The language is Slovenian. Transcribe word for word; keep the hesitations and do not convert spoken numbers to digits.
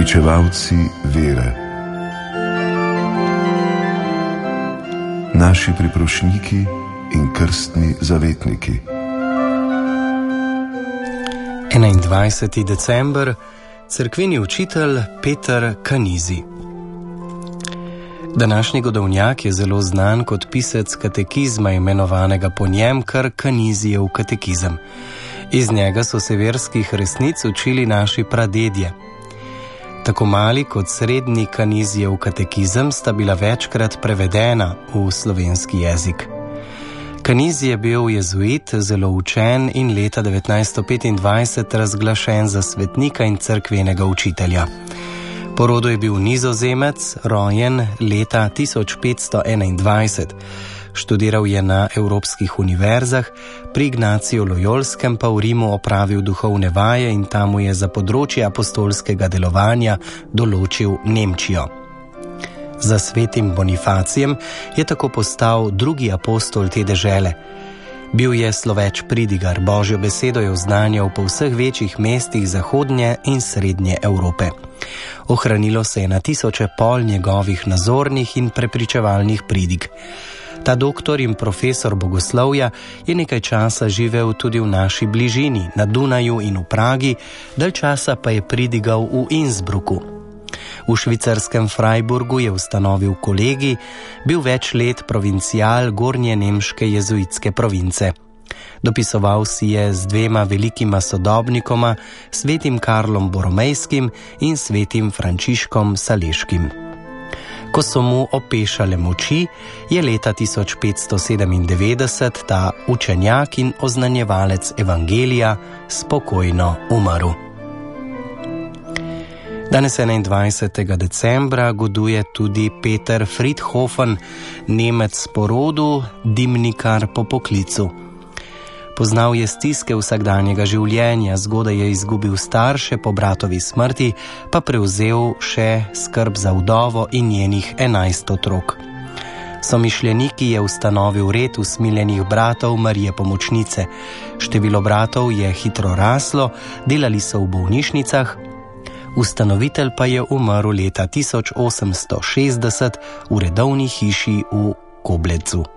Prepričevalci vere. Naši priprošniki in krstni zavetniki. enaindvajseti december, cerkveni učitelj Peter Kanizi. Današnji godovnjak je zelo znan kot pisec katekizma, imenovanega po njem kar Kanizijev katekizem. Iz njega so se verskih resnic učili naši pradedje. Tako mali kot srednji Kanizijev katekizem sta bila večkrat prevedena v slovenski jezik. Kanizi je bil jezuit, zelo učen in leta devetnajststo petindvajset razglašen za svetnika in cerkvenega učitelja. Po rodu je bil Nizozemec, rojen leta tisoč petsto enaindvajset. Študiral je na evropskih univerzah, pri Ignaciju Lojolskem pa v Rimu opravil duhovne vaje in tam mu je za področje apostolskega delovanja določil Nemčijo. Za svetim Bonifacijem je tako postal drugi apostol te dežele. Bil je sloveč pridigar, Božjo besedo je oznanjal po vseh večjih mestih zahodnje in srednje Evrope. Ohranilo se je na tisoče pol njegovih nazornih in prepričevalnih pridig. Ta doktor in profesor bogoslovja je nekaj časa živel tudi v naši bližini, na Dunaju in v Pragi, dalj časa pa je pridigal v Innsbrucku. V švicarskem Freiburgu je ustanovil kolegij, bil več let provincial gornje nemške jezuitske province. Dopisoval si je z dvema velikima sodobnikoma, svetim Karlom Boromejskim in svetim Frančiškom Saleškim. Ko so mu opešale moči, je leta tisoč petsto sedemindevetdeset ta učenjak in oznanjevalec evangelija spokojno umrl. Danes enaindvajsetega decembra goduje tudi Peter Friedhofen, Nemec po rodu, dimnikar po poklicu. Poznal je stiske vsakdanjega življenja, zgodaj je izgubil starše po bratovi smrti, pa prevzel še skrb za vdovo in njenih enajst otrok. Somišljeniki je ustanovil red usmiljenih bratov Marije Pomočnice. Število bratov je hitro raslo, delali so v bolnišnicah, ustanovitelj pa je umrl leta tisoč osemsto šestdeset v redovni hiši v Koblecu.